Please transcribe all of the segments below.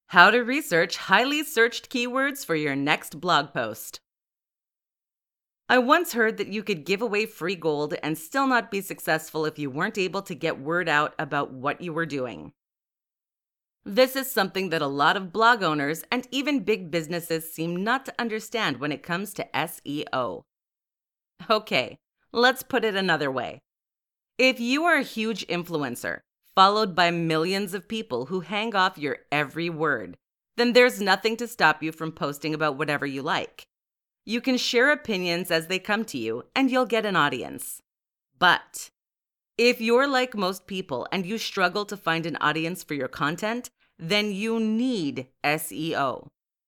How to research highly searched keywords for your next blog post. I once heard that you could give away free gold and still not be successful if you weren't able to get word out about what you were doing. This is something that a lot of blog owners and even big businesses seem not to understand when it comes to SEO. Okay, let's put it another way. If you are a huge influencer, followed by millions of people who hang off your every word, then there's nothing to stop you from posting about whatever you like. You can share opinions as they come to you, and you'll get an audience. But if you're like most people and you struggle to find an audience for your content, then you need SEO.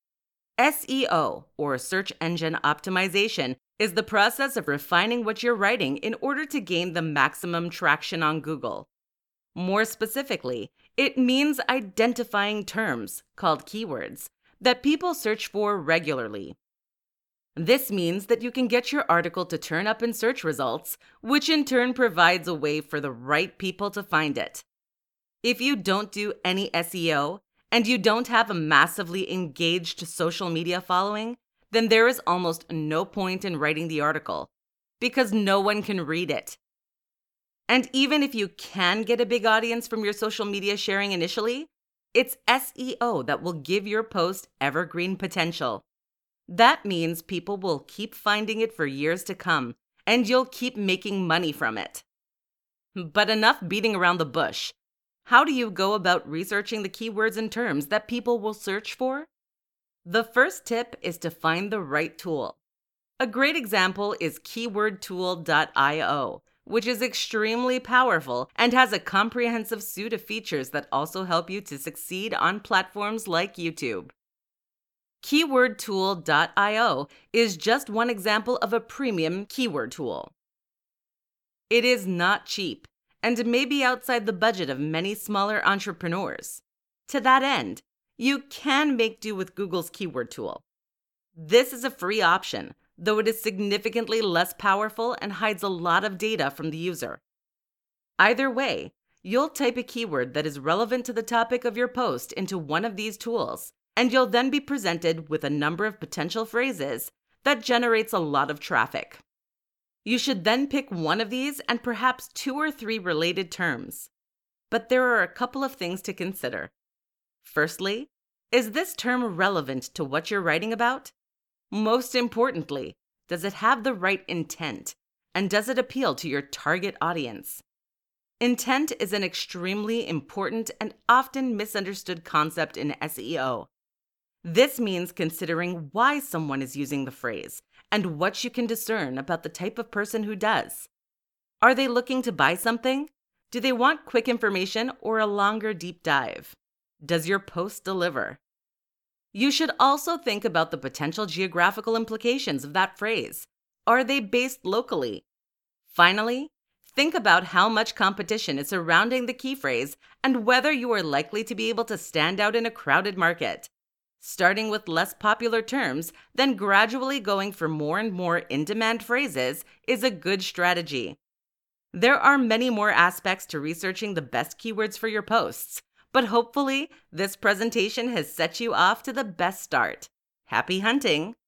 SEO, or search engine optimization, is the process of refining what you're writing in order to gain the maximum traction on Google. More specifically, it means identifying terms, called keywords, that people search for regularly. This means that you can get your article to turn up in search results, which in turn provides a way for the right people to find it. If you don't do any SEO, and you don't have a massively engaged social media following, then there is almost no point in writing the article, because no one can read it. And even if you can get a big audience from your social media sharing initially, it's SEO that will give your post evergreen potential. That means people will keep finding it for years to come, and you'll keep making money from it. But enough beating around the bush. How do you go about researching the keywords and terms that people will search for? The first tip is to find the right tool. A great example is keywordtool.io, which is extremely powerful and has a comprehensive suite of features that also help you to succeed on platforms like YouTube. Keywordtool.io is just one example of a premium keyword tool. It is not cheap and may be outside the budget of many smaller entrepreneurs. To that end, you can make do with Google's keyword tool. This is a free option, though it is significantly less powerful and hides a lot of data from the user. Either way, you'll type a keyword that is relevant to the topic of your post into one of these tools, and you'll then be presented with a number of potential phrases that generates a lot of traffic. You should then pick one of these and perhaps 2 or 3 related terms. But there are a couple of things to consider. Firstly, is this term relevant to what you're writing about? Most importantly, does it have the right intent? And does it appeal to your target audience? Intent is an extremely important and often misunderstood concept in SEO. This means considering why someone is using the phrase and what you can discern about the type of person who does. Are they looking to buy something? Do they want quick information or a longer deep dive? Does your post deliver? You should also think about the potential geographical implications of that phrase. Are they based locally? Finally, think about how much competition is surrounding the key phrase and whether you are likely to be able to stand out in a crowded market. Starting with less popular terms, then gradually going for more and more in-demand phrases is a good strategy. There are many more aspects to researching the best keywords for your posts, but hopefully this presentation has set you off to the best start. Happy hunting!